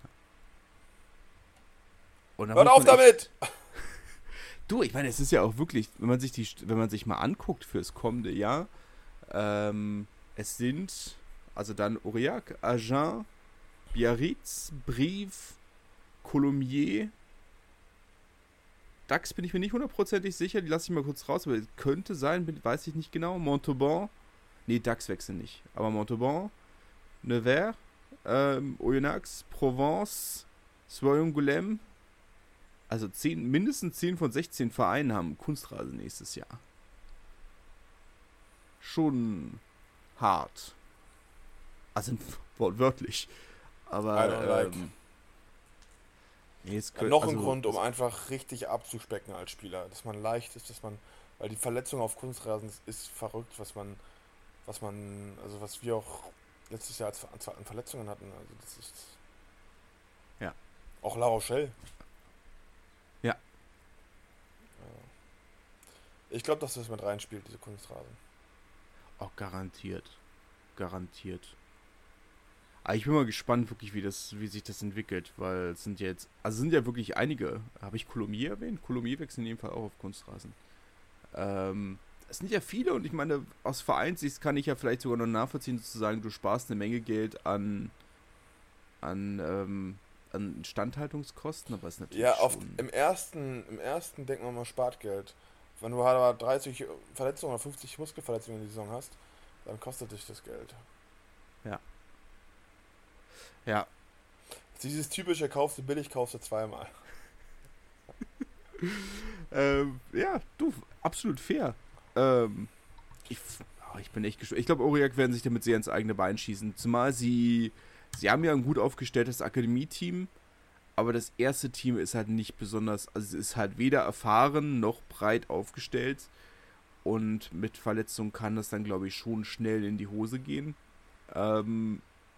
Hört auf damit! Du, ich meine, es ist ja auch wirklich, wenn man sich die, wenn man sich mal anguckt fürs kommende Jahr, ähm, es sind, also dann Aurillac, Agen, Biarritz, Brive, Colomiers, Dax bin ich mir nicht hundertprozentig sicher, die lasse ich mal kurz raus, aber könnte sein, weiß ich nicht genau, Montauban, nee, Dax wechseln nicht, aber Montauban, Nevers, ähm, Oyonnax, Provence, Soyons-Goulême, also zehn, mindestens zehn von sechzehn Vereinen haben Kunstrasen nächstes Jahr. Schon hart. Also wortwörtlich. Aber ähm, nee, es könnte, noch also, ein Grund, um einfach richtig abzuspecken als Spieler. Dass man leicht ist, dass man, weil die Verletzung auf Kunstrasen ist, ist verrückt, was man, was man, also was wir auch letztes Jahr als, an Verletzungen hatten. Also das ist ja. Auch La Rochelle. Ja. Ich glaube, dass das mit reinspielt, diese Kunstrasen. Auch garantiert. Garantiert. Aber ich bin mal gespannt, wirklich, wie das, wie sich das entwickelt, weil es sind ja jetzt, also sind ja wirklich einige. Habe ich Colomiers erwähnt? Colomiers wechseln in jedem Fall auch auf Kunstrasen. Ähm, es sind ja viele und ich meine, aus Vereinssicht kann ich ja vielleicht sogar noch nachvollziehen, sozusagen, du sparst eine Menge Geld an, an, ähm, an Instandhaltungskosten, aber es ist natürlich ja, auf, schon... im ersten, im ersten denkt man mal, spart Geld. Wenn du halt dreißig Verletzungen oder fünfzig Muskelverletzungen in die Saison hast, dann kostet dich das Geld. Ja. Ja. Dieses typische, kaufst du billig, kaufst du zweimal. ähm, ja, du, absolut fair. Ähm, ich, oh, ich bin echt gespannt. Ich glaube, Aurillac werden sich damit sehr ins eigene Bein schießen. Zumal sie, sie haben ja ein gut aufgestelltes Akademie-Team, aber das erste Team ist halt nicht besonders, also es ist halt weder erfahren noch breit aufgestellt und mit Verletzungen kann das dann, glaube ich, schon schnell in die Hose gehen. Ähm,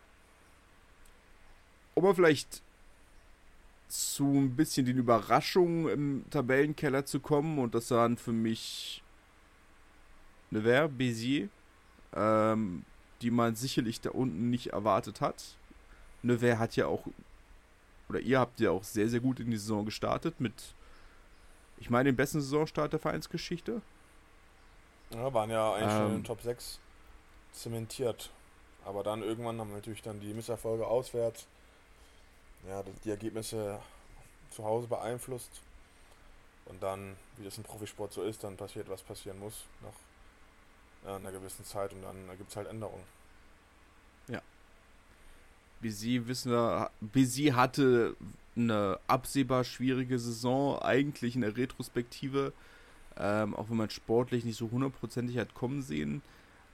um mal vielleicht zu ein bisschen den Überraschungen im Tabellenkeller zu kommen, und das waren für mich Nevers, Béziers, ähm, die man sicherlich da unten nicht erwartet hat. Nevers hat ja auch, oder ihr habt ja auch sehr, sehr gut in die Saison gestartet mit, ich meine, den besten Saisonstart der Vereinsgeschichte. Ja, waren ja eigentlich ähm, schon in den Top sechs zementiert. Aber dann irgendwann haben wir natürlich dann die Misserfolge auswärts, ja, die Ergebnisse zu Hause beeinflusst. Und dann, wie das im Profisport so ist, dann passiert, was passieren muss nach ja, einer gewissen Zeit und dann gibt es halt Änderungen. Ja. Béziers wissen wir, Béziers hatte eine absehbar schwierige Saison, eigentlich in der Retrospektive, ähm, auch wenn man sportlich nicht so hundertprozentig hat kommen sehen.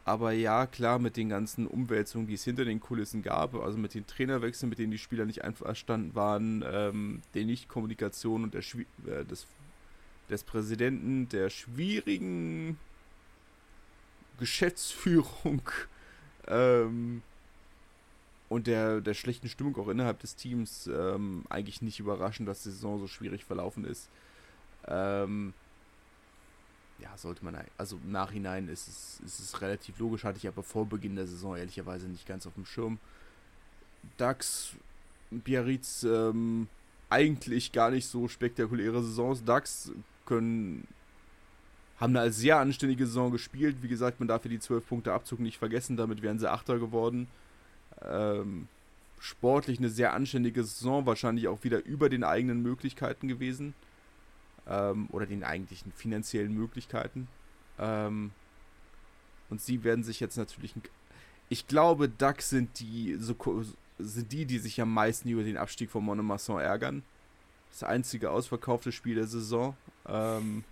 Aber ja, klar, mit den ganzen Umwälzungen, die es hinter den Kulissen gab, also mit den Trainerwechseln, mit denen die Spieler nicht einverstanden waren, ähm, der Nichtkommunikation und der Schwi- äh, des, des Präsidenten, der schwierigen Geschäftsführung ähm, und der, der schlechten Stimmung auch innerhalb des Teams ähm, eigentlich nicht überraschend, dass die Saison so schwierig verlaufen ist. Ähm, ja, sollte man, also im Nachhinein ist es, ist es relativ logisch, hatte ich aber vor Beginn der Saison ehrlicherweise nicht ganz auf dem Schirm. DAX, Biarritz, ähm, eigentlich gar nicht so spektakuläre Saisons. DAX können, haben eine sehr anständige Saison gespielt. Wie gesagt, man darf hier die zwölf Punkte Abzug nicht vergessen, damit wären sie Achter geworden. Ähm, sportlich eine sehr anständige Saison, wahrscheinlich auch wieder über den eigenen Möglichkeiten gewesen. Ähm, oder den eigentlichen finanziellen Möglichkeiten. Ähm, und sie werden sich jetzt natürlich... Ich glaube, DAX sind die, so, sind die, die sich am meisten über den Abstieg von Mont-de-Marsan ärgern. Das einzige ausverkaufte Spiel der Saison. Ähm,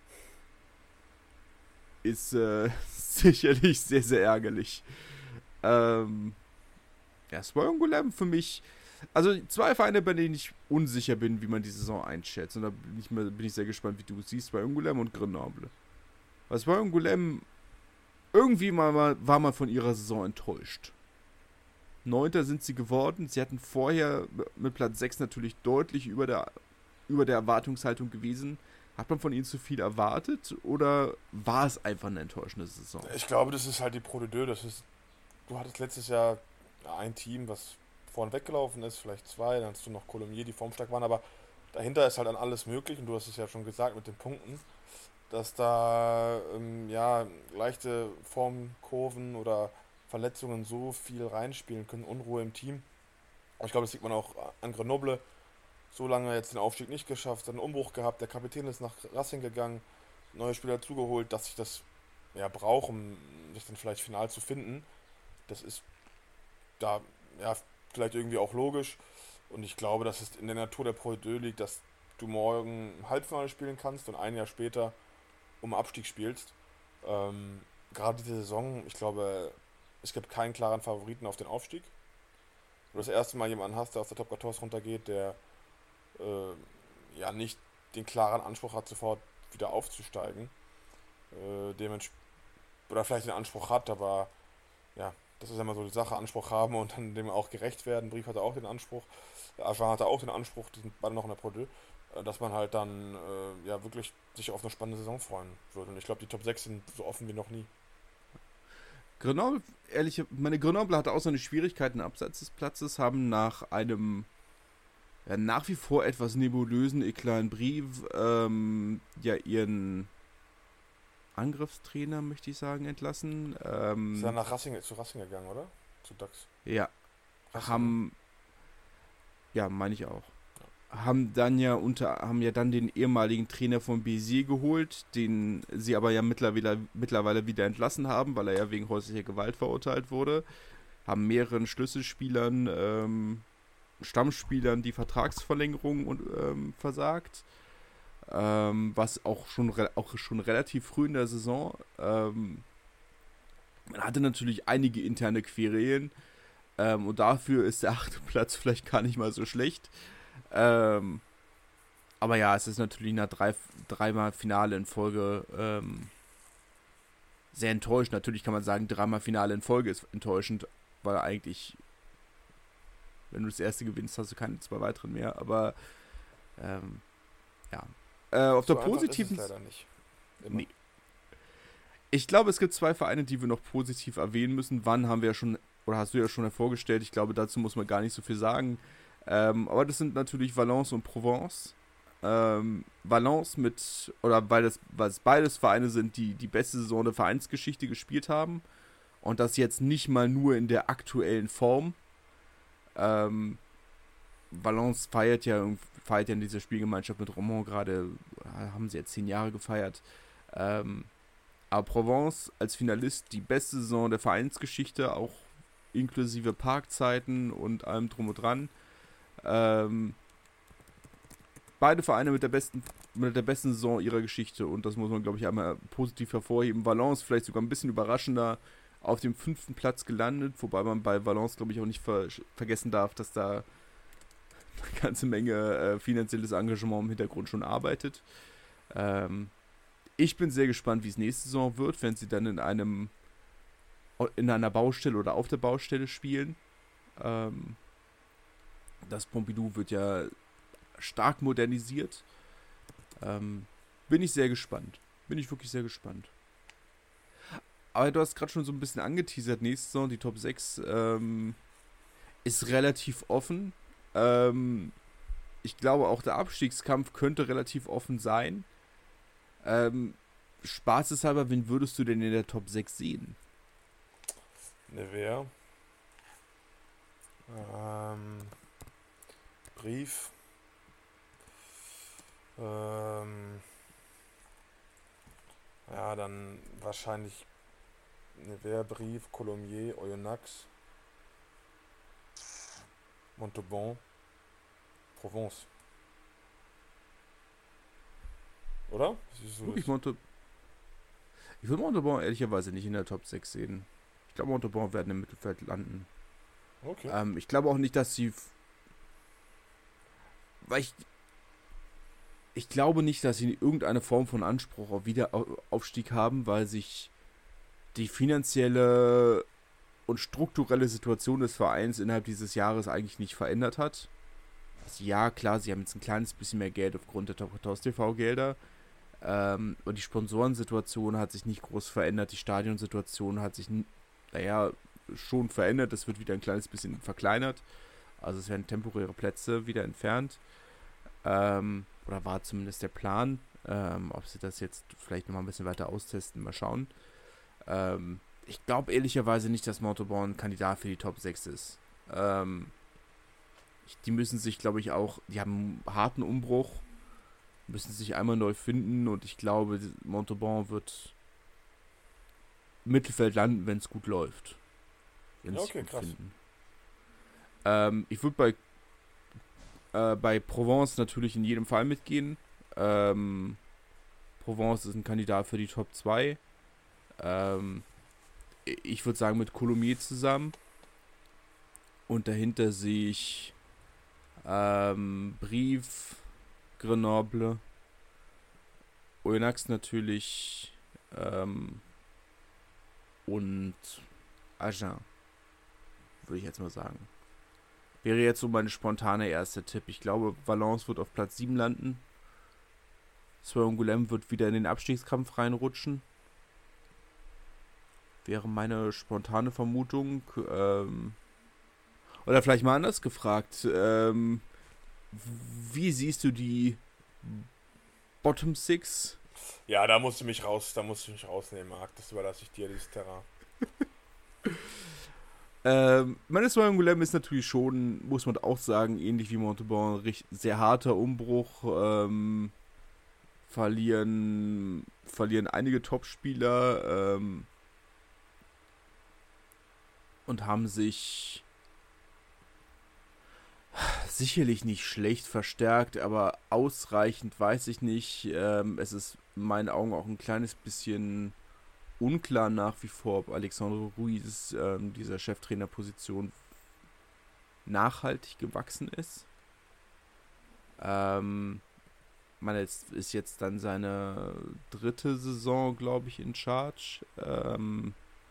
ist äh, sicherlich sehr, sehr ärgerlich. Ähm, ja, Swoyongulem für mich... Also zwei Vereine, bei denen ich unsicher bin, wie man die Saison einschätzt. Und da bin ich, bin ich sehr gespannt, wie du es siehst, bei Angoulême und Grenoble. Weil bei Angoulême irgendwie mal, war man von ihrer Saison enttäuscht. Neunter sind sie geworden. Sie hatten vorher mit Platz sechs natürlich deutlich über der, über der Erwartungshaltung gewesen. Hat man von ihnen zu viel erwartet oder war es einfach eine enttäuschende Saison? Ich glaube, das ist halt die Pro de Deux. Das ist, du hattest letztes Jahr ein Team, was vorne weggelaufen ist, vielleicht zwei, dann hast du noch Colomiers, die formstark waren, aber dahinter ist halt dann alles möglich und du hast es ja schon gesagt mit den Punkten, dass da ähm, ja leichte Formkurven oder Verletzungen so viel reinspielen können, Unruhe im Team. Aber ich glaube, das sieht man auch an Grenoble, so lange jetzt den Aufstieg nicht geschafft, einen Umbruch gehabt, der Kapitän ist nach Racing gegangen, neue Spieler zugeholt, dass sich das ja braucht, um sich dann vielleicht final zu finden. Das ist da ja vielleicht irgendwie auch logisch. Und ich glaube, dass es in der Natur der Pro de Deux liegt, dass du morgen im Halbfinale spielen kannst und ein Jahr später um Abstieg spielst. Ähm, gerade diese Saison, ich glaube, es gibt keinen klaren Favoriten auf den Aufstieg. Du das erste Mal jemanden hast, der aus der Top vierzehn runtergeht, der äh, ja nicht den klaren Anspruch hat, sofort wieder aufzusteigen. Äh, dementsprechend, oder vielleicht den Anspruch hat, aber ja, das ist ja immer so die Sache, Anspruch haben und dann dem auch gerecht werden. Brief hatte auch den Anspruch, Agen hatte auch den Anspruch, die sind beide noch in der Pro deux, dass man halt dann äh, ja wirklich sich auf eine spannende Saison freuen würde. Und ich glaube, die Top sechs sind so offen wie noch nie. Grenoble, ehrlich, meine Grenoble hatte auch seine Schwierigkeiten abseits des Platzes, haben nach einem ja, nach wie vor etwas nebulösen Eclat Brief ähm, ja ihren Angriffstrainer, möchte ich sagen, entlassen. Ähm, ist ja nach Racing, zu Racing gegangen, oder? Zu DAX. Ja. Racing, haben. Ja, meine ich auch. Ja. Haben dann ja unter, haben ja dann den ehemaligen Trainer von Béziers geholt, den sie aber ja mittlerweile, mittlerweile wieder entlassen haben, weil er ja wegen häuslicher Gewalt verurteilt wurde. Haben mehreren Schlüsselspielern, ähm, Stammspielern die Vertragsverlängerung und, ähm, versagt. Ähm, was auch schon, auch schon relativ früh in der Saison. Ähm, man hatte natürlich einige interne Querelen ähm, und dafür ist der achte Platz vielleicht gar nicht mal so schlecht. Ähm, aber ja, es ist natürlich nach drei, dreimal Finale in Folge ähm, sehr enttäuschend. Natürlich kann man sagen, dreimal Finale in Folge ist enttäuschend, weil eigentlich, wenn du das erste gewinnst, hast du keine zwei weiteren mehr. Aber ähm, ja. Äh, auf so der positiven Seite. Nee. Ich glaube, es gibt zwei Vereine, die wir noch positiv erwähnen müssen. Wann haben wir ja schon, oder hast du ja schon hervorgestellt, ich glaube, dazu muss man gar nicht so viel sagen. Ähm, aber das sind natürlich Valence und Provence. Ähm, Valence mit, oder weil, das, weil es beides Vereine sind, die die beste Saison der Vereinsgeschichte gespielt haben. Und das jetzt nicht mal nur in der aktuellen Form. Ähm, Valence feiert ja, feiert ja in dieser Spielgemeinschaft mit Romand gerade, haben sie jetzt zehn Jahre gefeiert. Ähm, aber Provence als Finalist die beste Saison der Vereinsgeschichte, auch inklusive Parkzeiten und allem drum und dran. Ähm, beide Vereine mit der besten mit der besten Saison ihrer Geschichte und das muss man, glaube ich, einmal positiv hervorheben. Valence vielleicht sogar ein bisschen überraschender, auf dem fünften Platz gelandet, wobei man bei Valence, glaube ich, auch nicht ver vergessen darf, dass da eine ganze Menge äh, finanzielles Engagement im Hintergrund schon arbeitet. Ähm, ich bin sehr gespannt, wie es nächste Saison wird, wenn sie dann in einem in einer Baustelle oder auf der Baustelle spielen. Ähm, das Pompidou wird ja stark modernisiert. Ähm, bin ich sehr gespannt. Bin ich wirklich sehr gespannt. Aber du hast gerade schon so ein bisschen angeteasert, nächste Saison, die Top sechs ähm, ist relativ offen. Ähm, ich glaube, auch der Abstiegskampf könnte relativ offen sein. Ähm, Spaßeshalber, wen würdest du denn in der Top sechs sehen? Nevers. Ähm, Brief. Ähm, ja, dann wahrscheinlich Nevers, Brief, Colomiers, Oyonnax, Montauban, Provence. Oder? Siehst du Wirklich das? Monte. Ich würde Montauban ehrlicherweise nicht in der Top sechs sehen. Ich glaube, Montauban werden im Mittelfeld landen. Okay. Ähm, ich glaube auch nicht, dass sie. f- Weil ich. Ich glaube nicht, dass sie irgendeine Form von Anspruch auf Wiederaufstieg haben, weil sich die finanzielle und strukturelle Situation des Vereins innerhalb dieses Jahres eigentlich nicht verändert hat. Also ja, klar, sie haben jetzt ein kleines bisschen mehr Geld aufgrund der TOS T V-Gelder. Ähm, und die Sponsorensituation hat sich nicht groß verändert. Die Stadionsituation hat sich, n- naja, schon verändert. Es wird wieder ein kleines bisschen verkleinert. Also es werden temporäre Plätze wieder entfernt. Ähm, oder war zumindest der Plan. Ähm, ob sie das jetzt vielleicht nochmal ein bisschen weiter austesten, mal schauen. Ähm, ich glaube ehrlicherweise nicht, dass Montauban ein Kandidat für die Top sechs ist. Ähm, ich, die müssen sich, glaube ich, auch, die haben einen harten Umbruch, müssen sich einmal neu finden und ich glaube, Montauban wird im Mittelfeld landen, wenn es gut läuft. Wenn Ja, sie sich okay, gut krass. finden. Ähm, ich würde bei, äh, bei Provence natürlich in jedem Fall mitgehen. Ähm, Provence ist ein Kandidat für die Top zwei. Ähm, ich würde sagen mit Colomiers zusammen. Und dahinter sehe ich ähm, Brief, Grenoble, Oyonnax natürlich ähm, und Agen, würde ich jetzt mal sagen. Wäre jetzt so mein spontaner erster Tipp. Ich glaube, Valence wird auf Platz sieben landen. Soingulem wird wieder in den Abstiegskampf reinrutschen. Wäre meine spontane Vermutung. Ähm, oder vielleicht mal anders gefragt. Ähm, wie siehst du die Bottom Six? Ja, da musst du mich raus, da musst du mich rausnehmen, Marc. Das überlasse ich dir, dieses Terrain. Ähm, meine Soingulem ist natürlich schon, muss man auch sagen, ähnlich wie Montauban, richt- sehr harter Umbruch. Ähm, verlieren, verlieren einige Topspieler ähm, und haben sich sicherlich nicht schlecht verstärkt, aber ausreichend weiß ich nicht. Ähm, es ist in meinen Augen auch ein kleines bisschen unklar nach wie vor, ob Alexandre Ruiz ähm, dieser Cheftrainerposition nachhaltig gewachsen ist. Ähm, man ist, ist jetzt dann seine dritte Saison, glaube ich, in Charge. Ähm,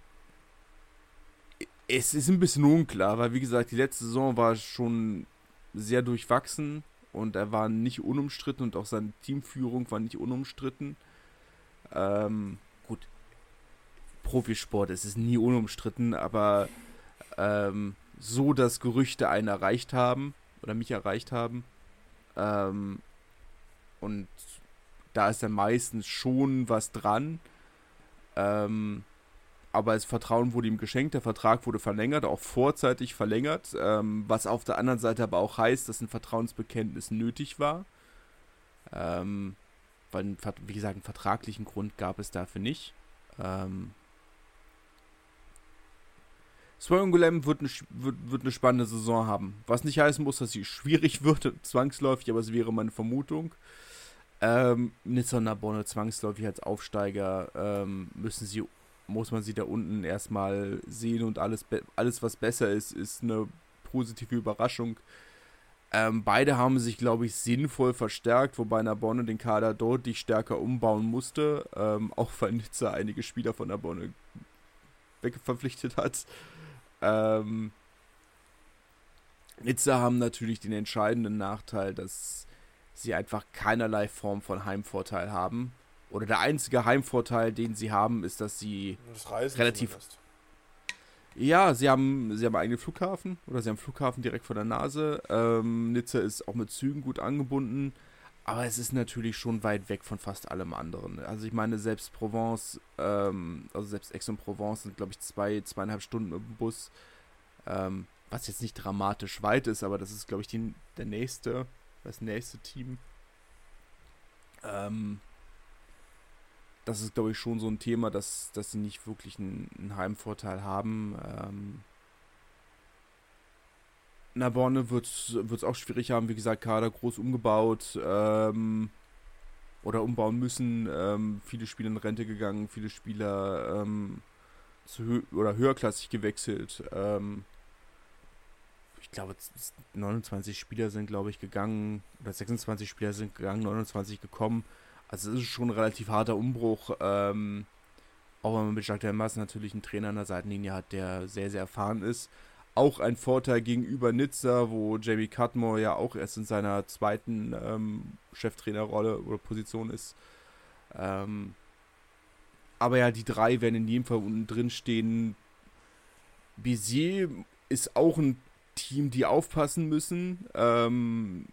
es ist ein bisschen unklar, weil wie gesagt, die letzte Saison war schon sehr durchwachsen und er war nicht unumstritten und auch seine Teamführung war nicht unumstritten. Ähm, gut, Profisport, es ist nie unumstritten, aber ähm, so, dass Gerüchte einen erreicht haben oder mich erreicht haben. Ähm, und da ist dann meistens schon was dran. Ähm, aber das Vertrauen wurde ihm geschenkt, der Vertrag wurde verlängert, auch vorzeitig verlängert, ähm, was auf der anderen Seite aber auch heißt, dass ein Vertrauensbekenntnis nötig war. Ähm, weil, wie gesagt, einen vertraglichen Grund gab es dafür nicht. Ähm, Soingulem wird eine, wird, wird eine spannende Saison haben. Was nicht heißen muss, dass sie schwierig wird, zwangsläufig, aber es wäre meine Vermutung. Ähm, Nizza Narbonne zwangsläufig als Aufsteiger ähm, müssen sie muss man sie da unten erstmal sehen und alles, be- alles was besser ist, ist eine positive Überraschung. Ähm, beide haben sich, glaube ich, sinnvoll verstärkt, wobei Narbonne den Kader deutlich stärker umbauen musste, ähm, auch weil Nizza einige Spieler von Narbonne wegverpflichtet hat. Ähm, Nizza haben natürlich den entscheidenden Nachteil, dass sie einfach keinerlei Form von Heimvorteil haben. Oder der einzige Heimvorteil, den sie haben, ist, dass sie Das Reisen relativ... zumindest. Ja, sie haben, sie haben einen eigenen Flughafen oder sie haben einen Flughafen direkt vor der Nase. Ähm, Nizza ist auch mit Zügen gut angebunden, aber es ist natürlich schon weit weg von fast allem anderen. Also ich meine, selbst Provence, ähm, also selbst Aix-en-Provence sind, glaube ich, zwei, zweieinhalb Stunden mit dem Bus, ähm, was jetzt nicht dramatisch weit ist, aber das ist, glaube ich, die, der nächste, das nächste Team. Ähm, Das ist, glaube ich, schon so ein Thema, dass, dass sie nicht wirklich einen, einen Heimvorteil haben. Ähm, Narbonne wird es auch schwierig haben. Wie gesagt, Kader groß umgebaut ähm, oder umbauen müssen. Ähm, viele Spieler in Rente gegangen, viele Spieler ähm, zu hö- oder höherklassig gewechselt. Ähm, ich glaube, neunundzwanzig Spieler sind, glaube ich, gegangen. Oder sechsundzwanzig Spieler sind gegangen, neunundzwanzig gekommen. Also es ist schon ein relativ harter Umbruch, ähm, auch wenn man mit Jacques Delmas natürlich einen Trainer an der Seitenlinie hat, der sehr, sehr erfahren ist. Auch ein Vorteil gegenüber Nizza, wo Jamie Cudmore ja auch erst in seiner zweiten ähm, Cheftrainerrolle oder Position ist. Ähm, aber ja, die drei werden in jedem Fall unten drin stehen. Béziers ist auch ein Team, die aufpassen müssen. Ähm,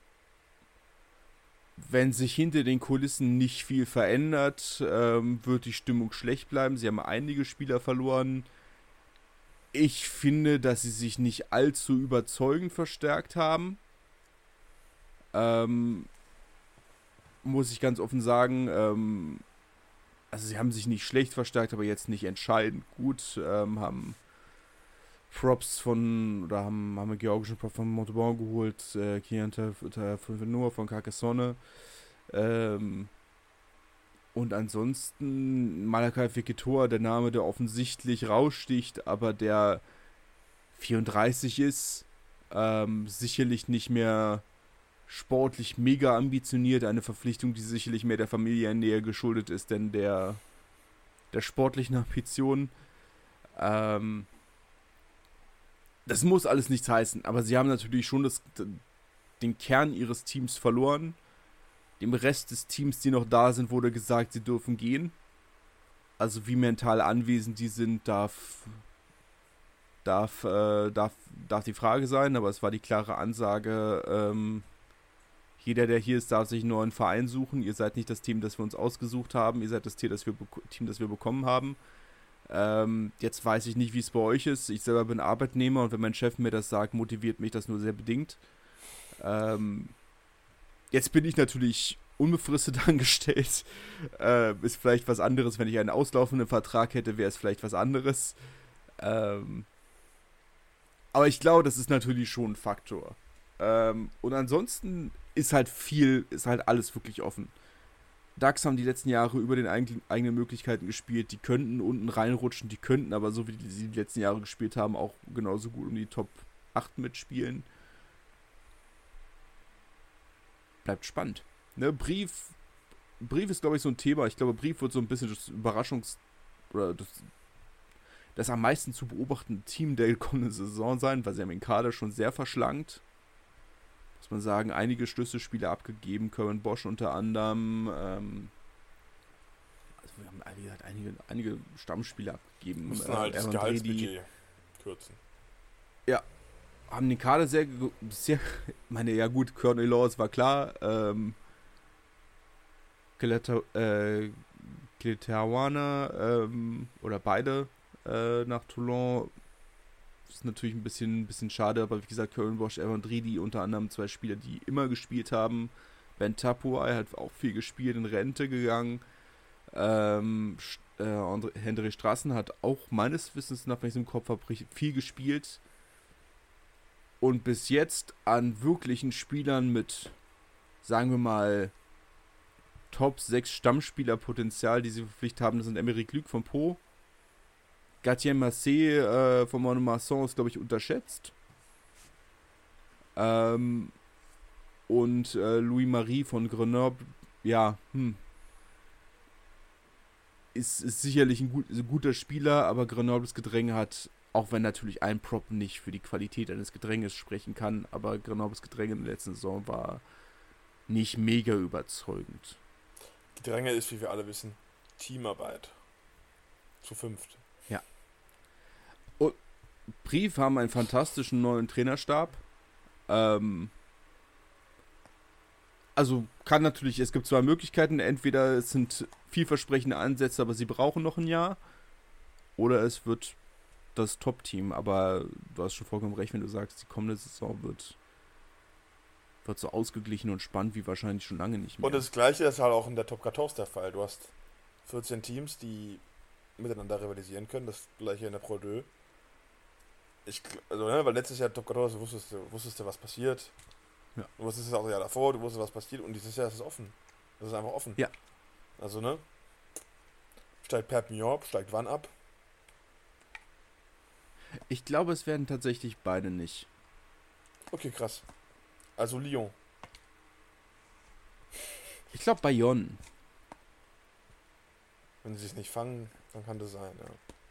Wenn sich hinter den Kulissen nicht viel verändert, ähm, wird die Stimmung schlecht bleiben. Sie haben einige Spieler verloren. Ich finde, dass sie sich nicht allzu überzeugend verstärkt haben. Ähm, muss ich ganz offen sagen. Ähm, also sie haben sich nicht schlecht verstärkt, aber jetzt nicht entscheidend gut. Ähm, haben Props von, oder haben, haben einen georgischen Prop von Montauban geholt, äh, Kian Noah von Carcassonne. Ähm, und ansonsten Malakai Fekitoa, der Name, der offensichtlich raussticht, aber der vierunddreißig ist, ähm, sicherlich nicht mehr sportlich mega ambitioniert, eine Verpflichtung, die sicherlich mehr der Familiennähe geschuldet ist, denn der, der sportlichen Ambitionen. Ähm, das muss alles nichts heißen, aber sie haben natürlich schon das, den Kern ihres Teams verloren. Dem Rest des Teams, die noch da sind, wurde gesagt, sie dürfen gehen. Also wie mental anwesend die sind, darf, darf, äh, darf, darf die Frage sein, aber es war die klare Ansage, ähm, jeder, der hier ist, darf sich einen neuen Verein suchen. Ihr seid nicht das Team, das wir uns ausgesucht haben, ihr seid das Team, das wir, Team, das wir bekommen haben. Ähm, jetzt weiß ich nicht, wie es bei euch ist. Ich selber bin Arbeitnehmer und wenn mein Chef mir das sagt, motiviert mich das nur sehr bedingt. Ähm, jetzt bin ich natürlich unbefristet angestellt. Äh, ist vielleicht was anderes, wenn ich einen auslaufenden Vertrag hätte, wäre es vielleicht was anderes. Ähm, aber ich glaube, das ist natürlich schon ein Faktor. Ähm, und ansonsten ist halt viel, ist halt alles wirklich offen. Ducks haben die letzten Jahre über den eigenen Möglichkeiten gespielt. Die könnten unten reinrutschen, die könnten aber so wie die, die letzten Jahre gespielt haben, auch genauso gut um die Top acht mitspielen. Bleibt spannend. Ne, Brief, Brief ist, glaube ich, so ein Thema. Ich glaube, Brief wird so ein bisschen das Überraschungs- oder das, das am meisten zu beobachtende Team der kommenden Saison sein, weil sie haben den Kader schon sehr verschlankt. Muss man sagen, einige Schlüsselspieler abgegeben, Curran Bosch unter anderem. Ähm, also wir haben wie gesagt, einige, einige Stammspieler abgegeben. Mussten äh, halt das Aaron Brady. Gehaltsbudget kürzen. Ja, haben den Kader sehr, sehr meine, ja gut, Colonel Laws war klar. Ähm, Kilitawana äh, ähm, oder beide äh, nach Toulon. Ist natürlich ein bisschen, ein bisschen schade, aber wie gesagt, Curran Bosch, Aaron Brady, unter anderem zwei Spieler, die immer gespielt haben. Ben Tapuai hat auch viel gespielt, in Rente gegangen. Ähm, äh, André, Hendrik Straßen hat auch meines Wissens nach, wenn ich es im Kopf habe, viel gespielt. Und bis jetzt an wirklichen Spielern mit, sagen wir mal, Top sechs Stammspielerpotenzial, die sie verpflichtet haben, das sind Emeric Luc von Po, Gatien Massé äh, von Montmarsan ist, glaube ich, unterschätzt. Ähm, und äh, Louis Marie von Grenoble, ja, hm. Ist, ist sicherlich ein, gut, ein guter Spieler, aber Grenobles Gedränge hat, auch wenn natürlich ein Prop nicht für die Qualität eines Gedränges sprechen kann, aber Grenobles Gedränge in der letzten Saison war nicht mega überzeugend. Gedränge ist, wie wir alle wissen, Teamarbeit. Zu fünft. Ja. Und Brief haben einen fantastischen neuen Trainerstab. Ähm, also kann natürlich, es gibt zwei Möglichkeiten. Entweder es sind vielversprechende Ansätze, aber sie brauchen noch ein Jahr. Oder es wird das Top-Team. Aber du hast schon vollkommen recht, wenn du sagst, die kommende Saison wird, wird so ausgeglichen und spannend wie wahrscheinlich schon lange nicht mehr. Und das Gleiche ist halt auch in der Top vierzehn der Fall. Du hast vierzehn Teams, die miteinander rivalisieren können. Das Gleiche in der Pro deux. Ich, also, ne, weil letztes Jahr Top vierzehn wusstest du, wusstest du, was passiert. Ja. Du wusstest es auch das Jahr davor, du wusstest, was passiert. Und dieses Jahr ist es offen. Das ist einfach offen. Ja. Also, ne? Steigt Perpignan, steigt wann ab? Ich glaube, es werden tatsächlich beide nicht. Okay, krass. Also Lyon. Ich glaube Bayonne. Wenn sie es nicht fangen, dann kann das sein, ja.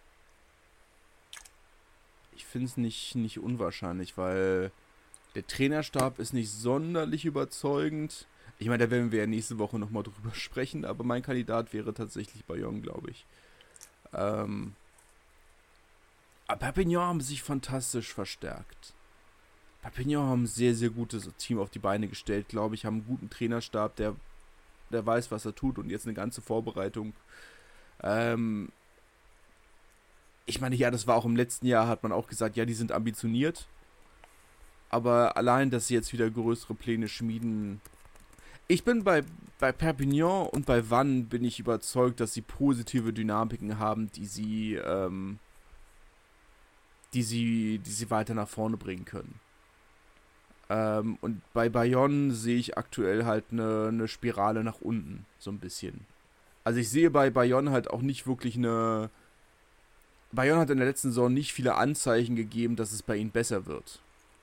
Ich finde es nicht, nicht unwahrscheinlich, weil der Trainerstab ist nicht sonderlich überzeugend. Ich meine, da werden wir ja nächste Woche nochmal drüber sprechen, aber mein Kandidat wäre tatsächlich Bayonne, glaube ich. Ähm, aber Perpignan haben sich fantastisch verstärkt. Perpignan haben ein sehr, sehr gutes Team auf die Beine gestellt, glaube ich, haben einen guten Trainerstab, der, der weiß, was er tut und jetzt eine ganze Vorbereitung. Ähm, ich meine, ja, das war auch im letzten Jahr, hat man auch gesagt, ja, die sind ambitioniert. Aber allein, dass sie jetzt wieder größere Pläne schmieden. Ich bin bei, bei Perpignan und bei Vannes bin ich überzeugt, dass sie positive Dynamiken haben, die sie, ähm, die sie, die sie weiter nach vorne bringen können. Ähm, und bei Bayonne sehe ich aktuell halt eine, eine Spirale nach unten, so ein bisschen. Also ich sehe bei Bayonne halt auch nicht wirklich eine... Bayonne hat in der letzten Saison nicht viele Anzeichen gegeben, dass es bei ihnen besser wird.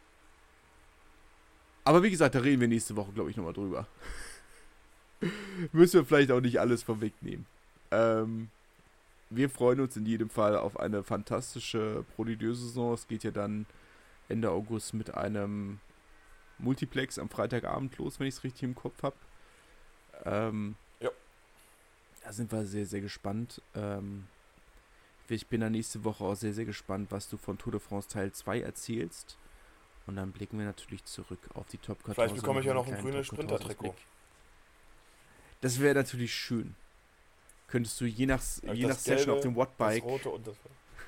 Aber wie gesagt, da reden wir nächste Woche, glaube ich, nochmal drüber. Müssen wir vielleicht auch nicht alles vorwegnehmen. Ähm, wir freuen uns in jedem Fall auf eine fantastische Pro Ligue deux-Saison. Es geht ja dann Ende August mit einem Multiplex am Freitagabend los, wenn ich es richtig im Kopf habe. Ähm, ja. Da sind wir sehr, sehr gespannt. Ähm, ich bin dann nächste Woche auch sehr, sehr gespannt, was du von Tour de France Teil zwei erzählst. Und dann blicken wir natürlich zurück auf die Top vierzehn. Vielleicht bekomme ich ja noch ein grünes Sprinter-Trikot. Das wäre natürlich schön. Könntest du je nach, ja, je nach Session Gelbe, auf dem Wattbike... Das Rote und das...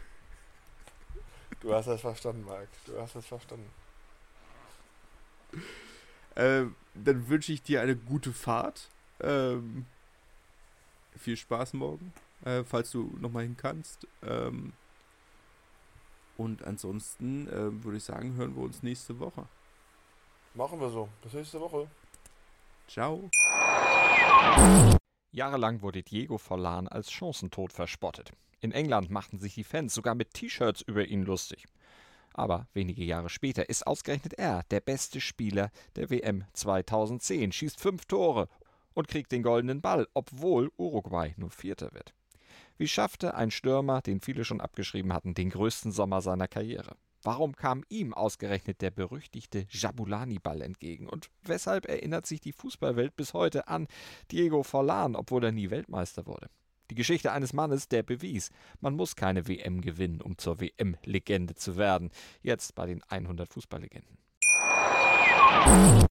Du hast das verstanden, Marc. Du hast das verstanden. Ähm, dann wünsche ich dir eine gute Fahrt. Ähm, viel Spaß morgen, äh, falls du nochmal hin kannst. Ähm, und ansonsten äh, würde ich sagen, hören wir uns nächste Woche. Machen wir so. Bis nächste Woche. Ciao. Jahrelang wurde Diego Forlán als Chancentod verspottet. In England machten sich die Fans sogar mit T-Shirts über ihn lustig. Aber wenige Jahre später ist ausgerechnet er der beste Spieler der W M zweitausendzehn, schießt fünf Tore und kriegt den goldenen Ball, obwohl Uruguay nur Vierter wird. Wie schaffte ein Stürmer, den viele schon abgeschrieben hatten, den größten Sommer seiner Karriere? Warum kam ihm ausgerechnet der berüchtigte Jabulani-Ball entgegen? Und weshalb erinnert sich die Fußballwelt bis heute an Diego Forlán, obwohl er nie Weltmeister wurde? Die Geschichte eines Mannes, der bewies, man muss keine W M gewinnen, um zur W M-Legende zu werden. Jetzt bei den hundert Fußballlegenden.